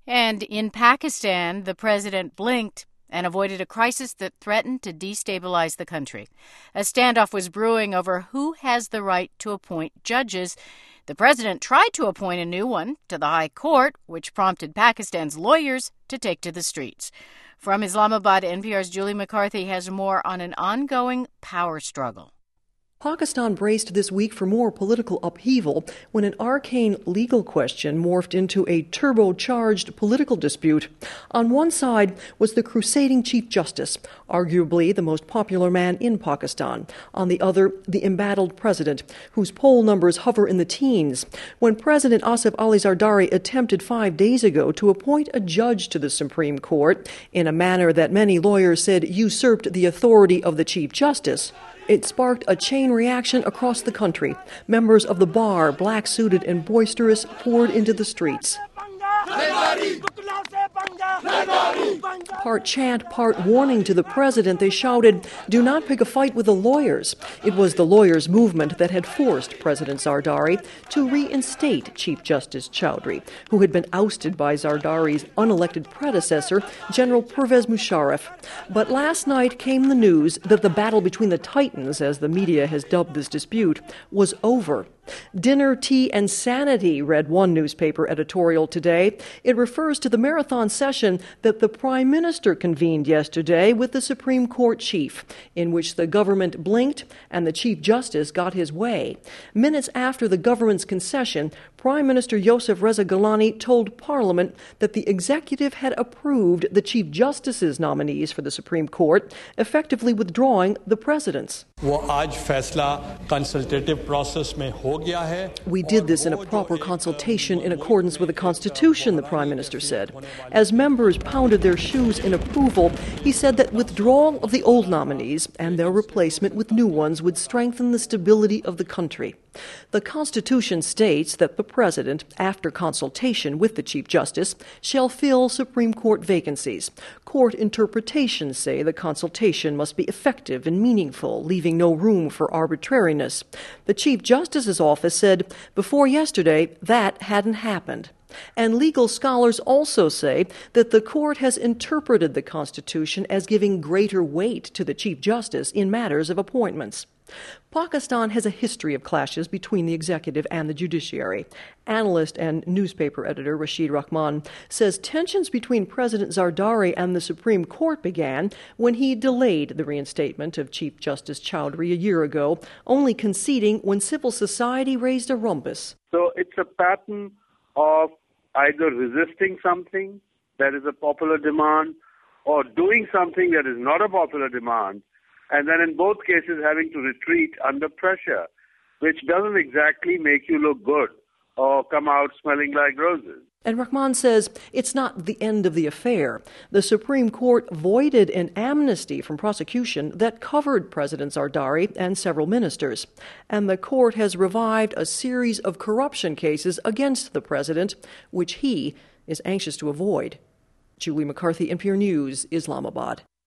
And in Pakistan, the president blinked and avoided a crisis that threatened to destabilize the country. A standoff was brewing over who has the right to appoint judges. The president tried to appoint a new one to the High Court, which prompted Pakistan's lawyers to take to the streets. From Islamabad, NPR's Julie McCarthy has more on an ongoing power struggle. Pakistan braced this week for more political upheaval when an arcane legal question morphed into a turbocharged political dispute. On one side was the crusading Chief Justice, arguably the most popular man in Pakistan. On the other, the embattled president, whose poll numbers hover in the teens. When President Asif Ali Zardari attempted 5 days ago to appoint a judge to the Supreme Court in a manner that many lawyers said usurped the authority of the Chief Justice, it sparked a chain reaction across the country. Members of the bar, black-suited and boisterous, poured into the streets. Part chant, part warning to the president, they shouted, "Do not pick a fight with the lawyers." It was the lawyers' movement that had forced President Zardari to reinstate Chief Justice Chowdhury, who had been ousted by Zardari's unelected predecessor, General Pervez Musharraf. But last night came the news that the battle between the titans, as the media has dubbed this dispute, was over. Dinner, tea, and sanity, read one newspaper editorial today. It refers to the marathon session that the Prime Minister convened yesterday with the Supreme Court chief, in which the government blinked and the Chief Justice got his way. Minutes after the government's concession, Prime Minister Yousef Reza Gilani told Parliament that the executive had approved the Chief Justice's nominees for the Supreme Court, effectively withdrawing the president's. We did this in a proper consultation in accordance with the Constitution, the Prime Minister said. As members pounded their shoes in approval, he said that withdrawal of the old nominees and their replacement with new ones would strengthen the stability of the country. The Constitution states that the President, after consultation with the Chief Justice, shall fill Supreme Court vacancies. Court interpretations say the consultation must be effective and meaningful, leaving no room for arbitrariness. The Chief Justice's office said before yesterday that hadn't happened. And legal scholars also say that the court has interpreted the Constitution as giving greater weight to the Chief Justice in matters of appointments. Pakistan has a history of clashes between the executive and the judiciary. Analyst and newspaper editor Rashid Rahman says tensions between President Zardari and the Supreme Court began when he delayed the reinstatement of Chief Justice Chowdhury a year ago, only conceding when civil society raised a rumpus. So it's a pattern of either resisting something that is a popular demand or doing something that is not a popular demand, and then in both cases having to retreat under pressure, which doesn't exactly make you look good or come out smelling like roses. And Rahman says it's not the end of the affair. The Supreme Court voided an amnesty from prosecution that covered President Zardari and several ministers. And the court has revived a series of corruption cases against the president, which he is anxious to avoid. Julie McCarthy, NPR News, Islamabad.